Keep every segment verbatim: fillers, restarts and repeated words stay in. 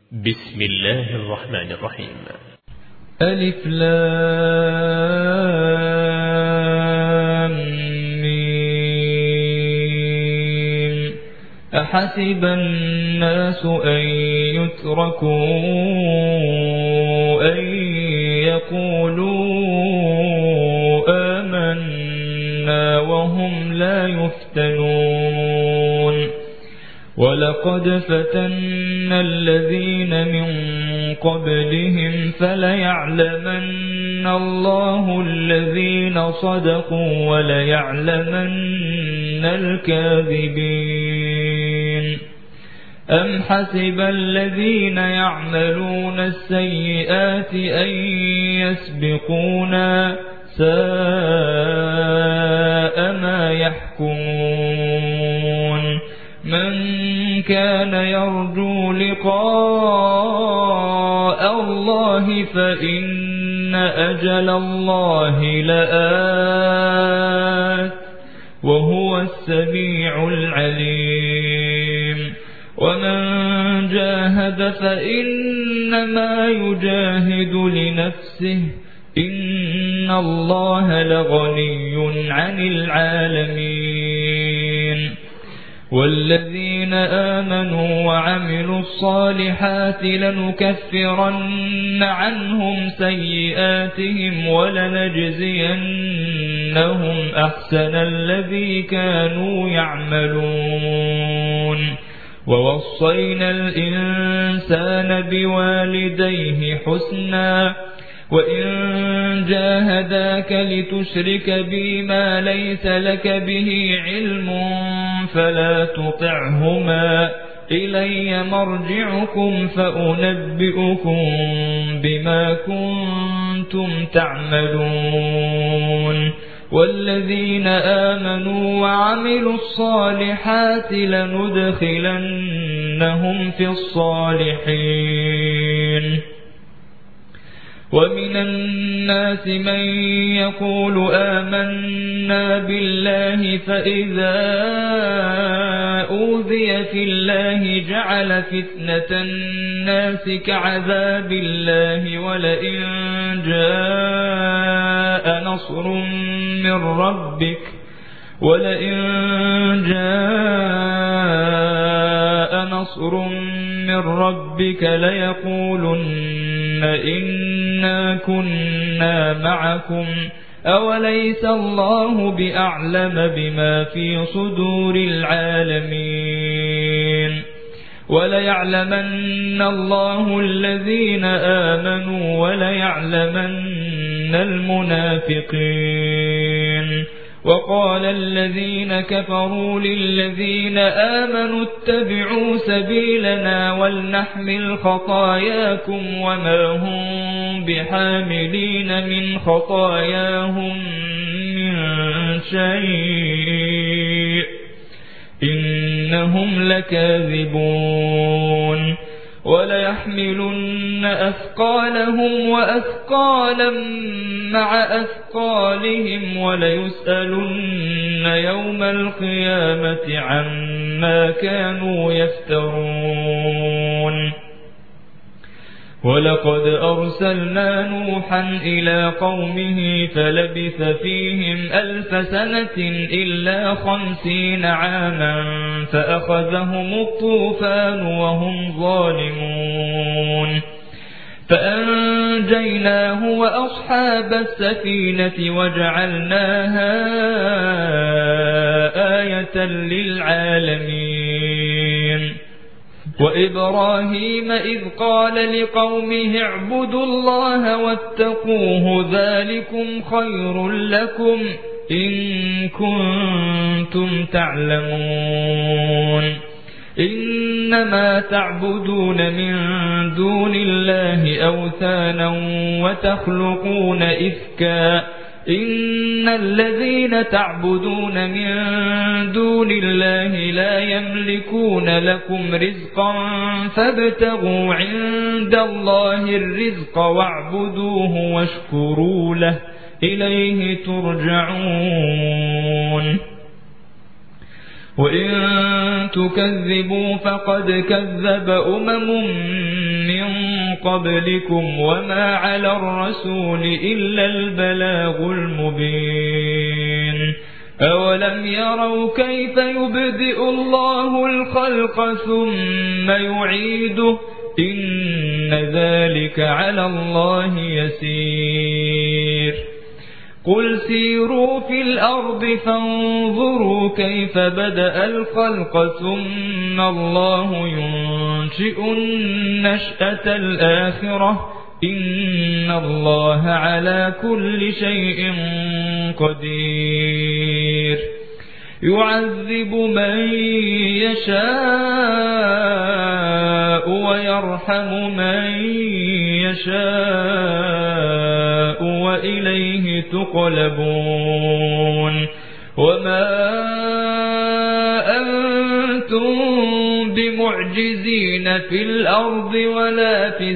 بسم الله الرحمن الرحيم. ألف لام ميم. أحسب الناس أن يتركوا أن يقولوا آمنا وهم لا يفتنون. ولقد فتنا الذين من قبلهم فليعلمن الله الذين صدقوا وليعلمن الكاذبين. أم حسب الذين يعملون السيئات أن يسبقونا ساء ما يحكمون. من كان يرجو لقاء الله فإن أجل الله لآت وهو السميع العليم. ومن جاهد فإنما يجاهد لنفسه إن الله لغني عن العالمين. والذين آمنوا وعملوا الصالحات لنكفرن عنهم سيئاتهم ولنجزينهم أحسن الذي كانوا يعملون. ووصينا الإنسان بوالديه حسنا وإن جاهداك لتشرك بي ما ليس لك به علم فلا تطعهما إلي مرجعكم فأنبئكم بما كنتم تعملون. والذين آمنوا وعملوا الصالحات لندخلنهم في الصالحين. ومن الناس من يقول آمنا بالله فإذا أوذي في الله جعل فتنة الناس كعذاب الله ولئن جاء نصر من ربك ولئن جاء نصر من ربك ليقولن إنا كنا معكم أوليس الله بأعلم بما في صدور العالمين. وليعلمن الله الذين آمنوا وليعلمن المنافقين. وقال الذين كفروا للذين آمنوا اتبعوا سبيلنا ولنحمل خطاياكم وما هم بحاملين من خطاياهم من شيء إنهم لكاذبون. وليحملن أثقالهم وأثقالا مع أثقالهم وليسألن يوم القيامة عما كانوا يفترون. ولقد أرسلنا نوحا إلى قومه فلبث فيهم ألف سنة إلا خمسين عاما فأخذهم الطوفان وهم ظالمون. فأنجيناه وأصحاب السفينة وجعلناها آية للعالمين. وإبراهيم إذ قال لقومه اعبدوا الله واتقوه ذلكم خير لكم إن كنتم تعلمون. إنما تعبدون من دون الله أوثانا وتخلقون إفكا إن الذين تعبدون من دون الله لا يملكون لكم رزقا فابتغوا عند الله الرزق واعبدوه واشكروا له إليه ترجعون. وإن تكذبوا فقد كذب أمم من قبلكم وما على الرسول إلا البلاغ المبين أولم يروا كيف يبدئ الله الخلق ثم يعيده إن ذلك على الله يسير قل سيروا في الأرض فانظروا كيف بدأ الخلق ثم الله ينشئ النشأة الآخرة إن الله على كل شيء قدير يعذب من يشاء ويرحم من يشاء وإليه تقلبون وما أنتم بمعجزين في الأرض ولا في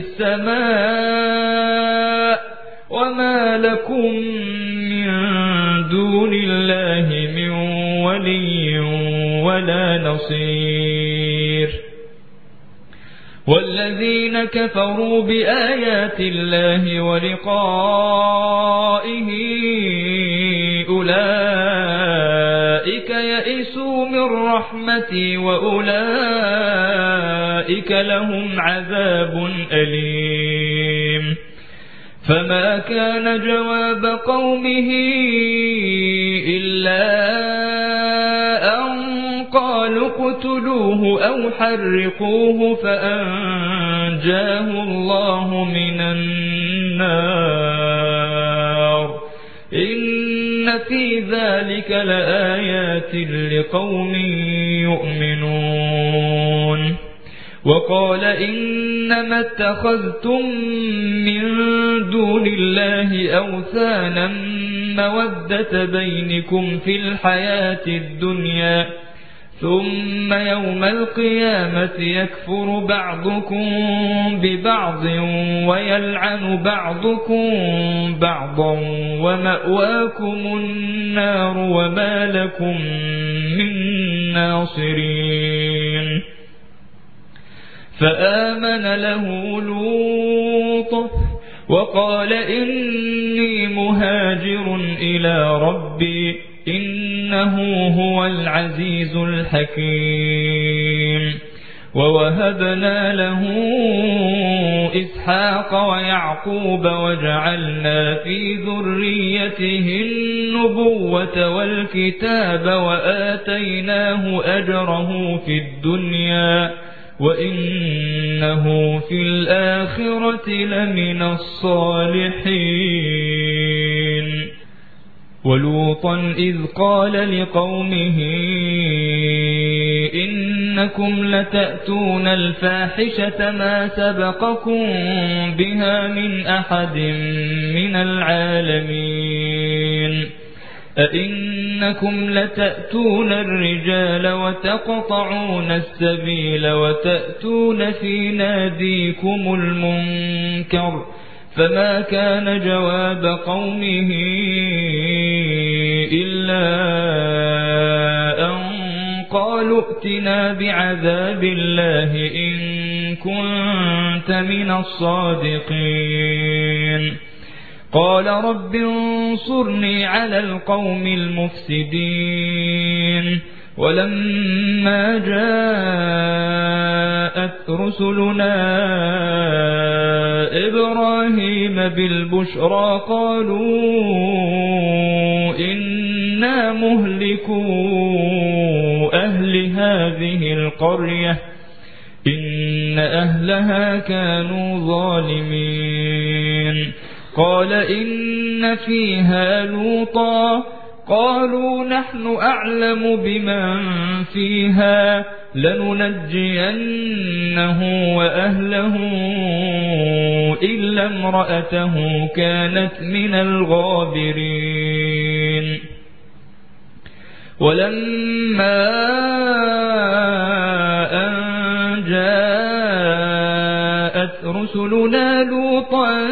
السماء وما لكم من دون الله من ولي ولا نصير والذين كفروا بآيات الله ولقائه أولئك يئسوا من رحمتي وأولئك لهم عذاب أليم فما كان جواب قومه إلا أن قالوا اقتلوه أو حرقوه فأنجاه الله من النار إن في ذلك لآيات لقوم يؤمنون وقال إنما اتخذتم من دون الله أوثانا مودة بينكم في الحياة الدنيا ثم يوم القيامة يكفر بعضكم ببعض ويلعن بعضكم بعضا ومأواكم النار وما لكم من ناصرين فآمن له لوط وقال إني مهاجر إلى ربي إنه هو العزيز الحكيم ووهبنا له إسحاق ويعقوب وجعلنا في ذريته النبوة والكتاب وآتيناه أجره في الدنيا وإنه في الآخرة لمن الصالحين ولوطا إذ قال لقومه إنكم لتأتون الفاحشة ما سبقكم بها من أحد من العالمين أئنكم لتأتون الرجال وتقطعون السبيل وتأتون في ناديكم المنكر فما كان جواب قومه إلا أن قالوا ائتنا بعذاب الله إن كنت من الصادقين قال رب انصرني على القوم المفسدين ولما جاءت رسلنا إبراهيم بالبشرى قالوا إنا مهلكو أهل هذه القرية إن أهلها كانوا ظالمين قال إن فيها لوطا قالوا نحن أعلم بمن فيها لننجينه وأهله إلا امرأته كانت من الغابرين ولما أن جاءت رسلنا لوطا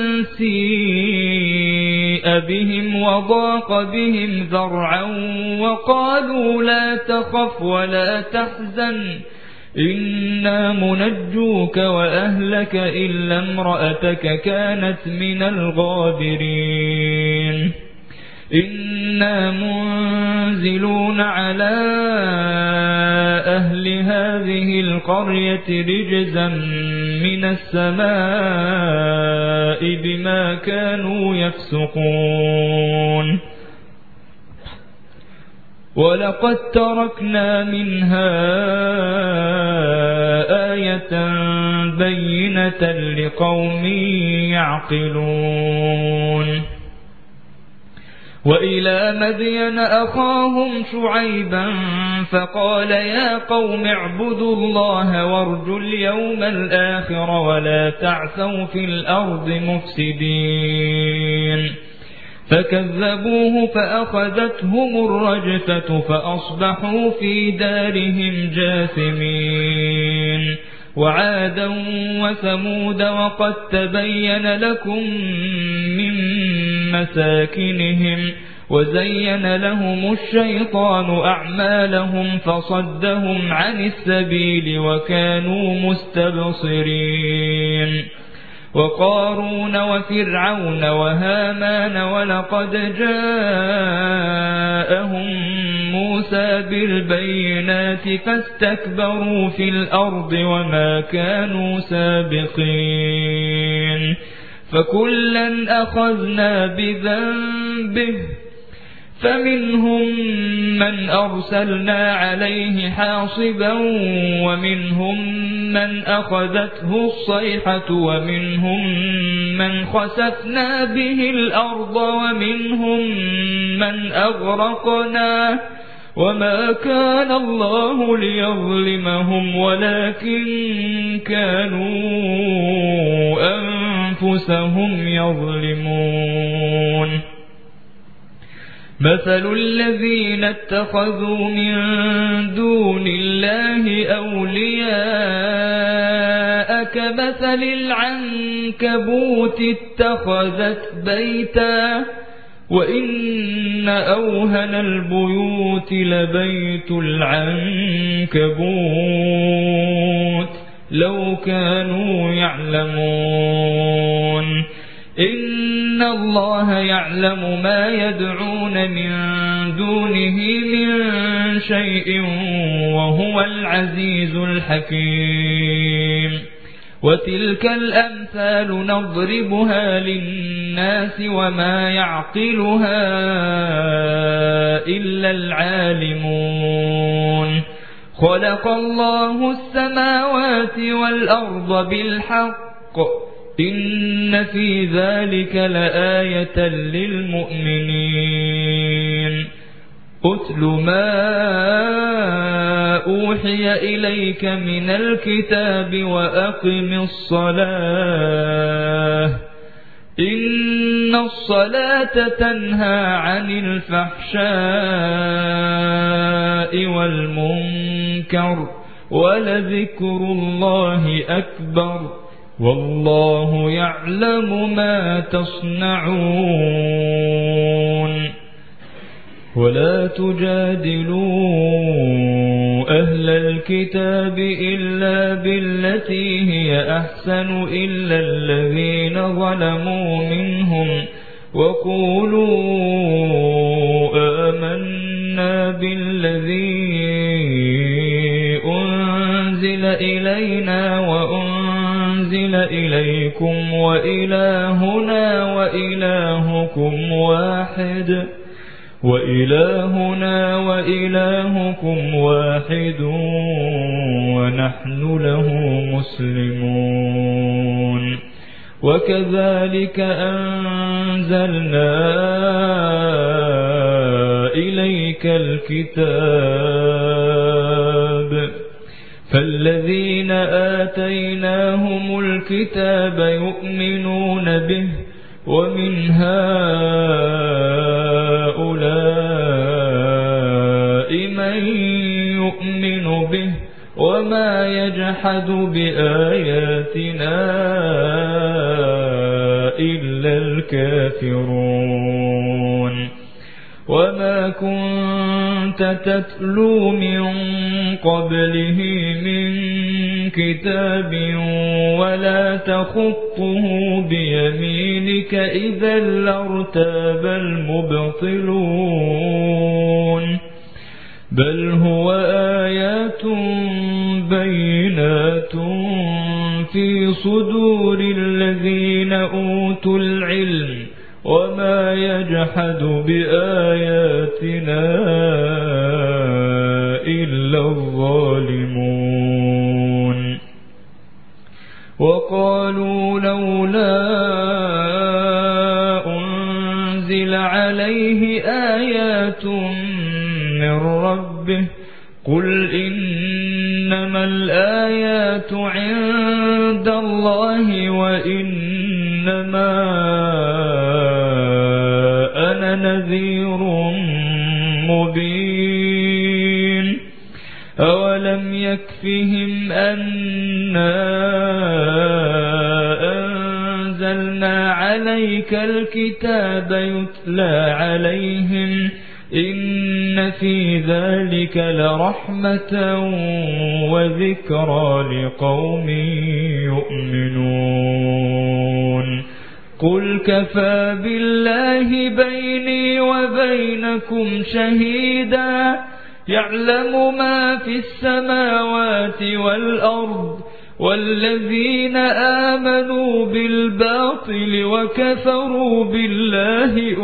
سيء بهم وضاق بهم ذرعا وقالوا لا تخف ولا تحزن إنا منجوك وأهلك إلا امرأتك كانت من الغابرين إنا منزلون على أهل هذه القرية رجزا من السماء بما كانوا يفسقون ولقد تركنا منها آية بينة لقوم يعقلون وإلى مدين أخاهم شعيبا فقال يا قوم اعبدوا الله وارجوا اليوم الآخر ولا تعثوا في الأرض مفسدين فكذبوه فأخذتهم الرجفة فأصبحوا في دارهم جاثمين وعادا وثمود وقد تبين لكم من مساكنهم وزين لهم الشيطان أعمالهم فصدهم عن السبيل وكانوا مستبصرين وقارون وفرعون وهامان ولقد جاءهم موسى بالبينات فاستكبروا في الأرض وما كانوا سابقين فكلا أخذنا بذنبه فمنهم من أرسلنا عليه حاصبا ومنهم من أخذته الصيحة ومنهم من خسفنا به الأرض ومنهم من أغرقنا وما كان الله ليظلمهم ولكن كانوا أنفسهم يظلمون مثل الذين اتخذوا من دون الله أولياء كمثل العنكبوت اتخذت بيتا وإن أوهن البيوت لبيت العنكبوت لو كانوا يعلمون إن الله يعلم ما يدعون من دونه من شيء وهو العزيز الحكيم وتلك الأمثال نضربها للناس وما يعقلها إلا العالمون خلق الله السماوات والأرض بالحق إن في ذلك لآية للمؤمنين أتل ما أوحي إليك من الكتاب وأقم الصلاة إن الصلاة تنهى عن الفحشاء والمنكر ولذكر الله أكبر والله يعلم ما تصنعون ولا تجادلوا أهل الكتاب إلا بالتي هي أحسن إلا الذين ظلموا منهم وقولوا آمنا بالذي أنزل إلينا وأنزل إليكم وإلهنا وإلهكم واحد وإلهنا وإلهكم واحد ونحن له مسلمون وكذلك أنزلنا إليك الكتاب فالذين آتيناهم الكتاب يؤمنون به ومن هؤلاء من يؤمن به وما يجحد بآياتنا إلا الكافرون وما كنت تتلو من قبله من كتاب ولا تخطه بيمينك إذا لارتاب المبطلون بل هو آيات بينات في صدور الذين أوتوا العلم وما يجحد بآياتنا إلا الظالمون وقالوا لولا أنزل عليه آيات من ربه قل إنما الآيات عند الله وإنما أنا نذير مبين أولم يكفهم أنا أنزلنا عليك الكتاب يتلى عليهم إن في ذلك لرحمة وذكرى لقوم يؤمنون قل كفى بالله بيني وبينكم شهيدا يعلم ما في السماوات والأرض والذين آمنوا بالباطل وكفروا بالله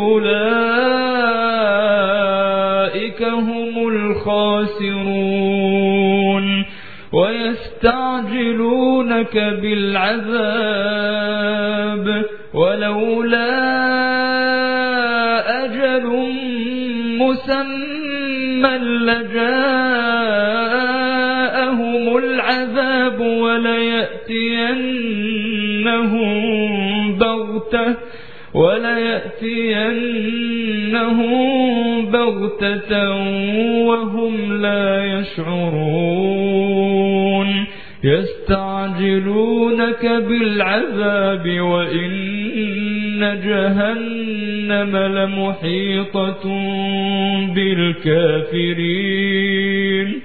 أولئك هم الخاسرون ويستعجلونك بالعذاب ولولا أجل مسمى لجاءهم العذاب وليأتينهم بغتة وليأتينهم بغتة وهم لا يشعرون يستعجلونك بالعذاب وإن جهنم لمحيطة بالكافرين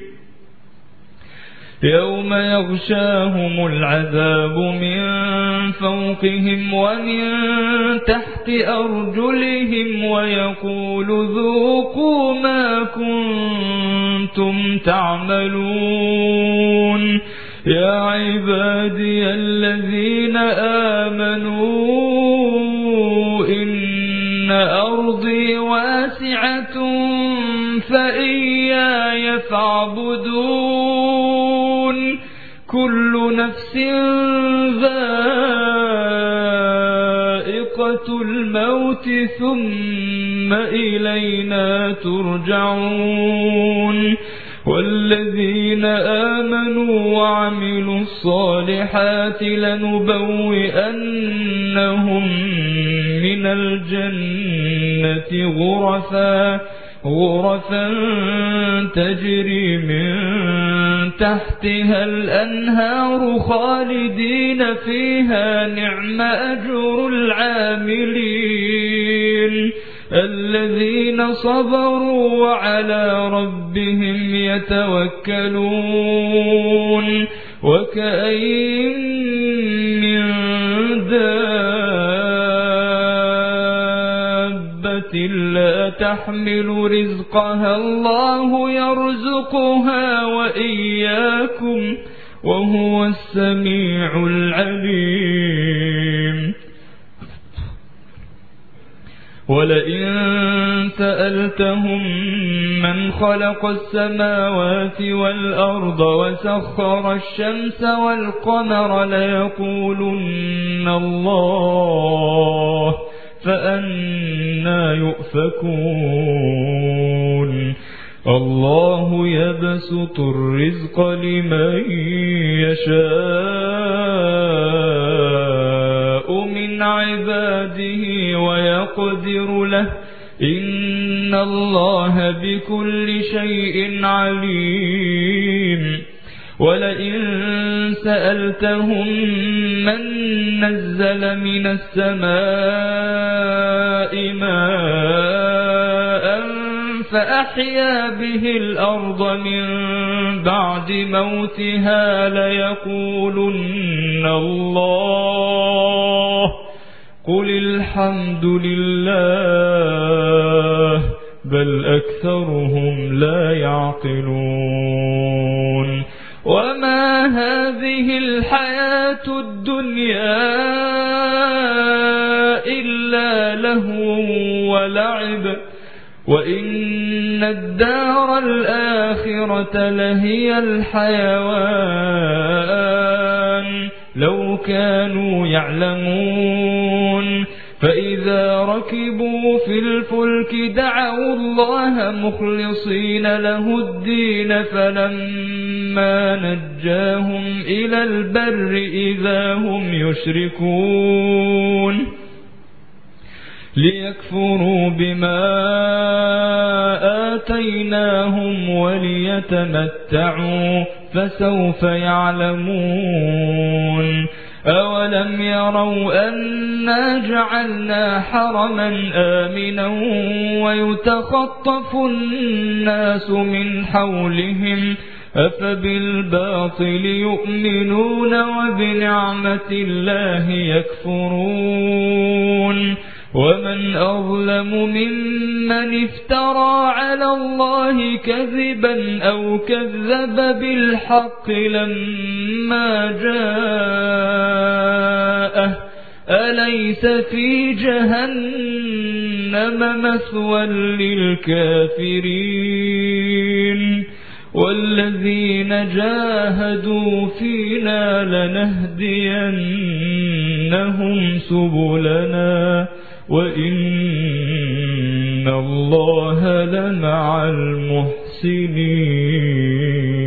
يوم يغشاهم العذاب من فوقهم ومن تحت أرجلهم ويقول ذوقوا ما كنتم تعملون يا عبادي الذين آمنوا إن أرضي واسعة فإياي فاعبدون كل نفس ذائقة الموت ثم إلينا ترجعون والذين آمنوا وعملوا الصالحات لنبوئنهم من الجنة غرفا غرفا تجري من تحتها الأنهار خالدين فيها نعم أجر العاملين الذين صبروا وعلى ربهم يتوكلون وكأين من دابة لا تحمل رزقها الله يرزقها وإياكم وهو السميع العليم ولئن سألتهم من خلق السماوات والأرض وسخر الشمس والقمر ليقولن الله فأنى يؤفكون الله يبسط الرزق لمن يشاء من عباده ويقدر له إن الله بكل شيء عليم ولئن سألتهم من نزل من السماء ماء أحيا به الأرض من بعد موتها ليقولن الله قل الحمد لله بل أكثرهم لا يعقلون وما هذه الحياة الدنيا إلا لهو ولعب وإن الدار الآخرة لهي الحيوان لو كانوا يعلمون فإذا ركبوا في الفلك دعوا الله مخلصين له الدين فلما نجاهم إلى البر إذا هم يشركون ليكفروا بما آتيناهم وليتمتعوا فسوف يعلمون أولم يروا أنا جعلنا حرما آمنا ويتخطف الناس من حولهم أفبالباطل يؤمنون وبنعمة الله يكفرون ومن أظلم ممن افترى على الله كذبا أو كذب بالحق لما جاءه أليس في جهنم مثوى للكافرين والذين جاهدوا فينا لنهدينهم سبلنا وإن الله لمع المحسنين.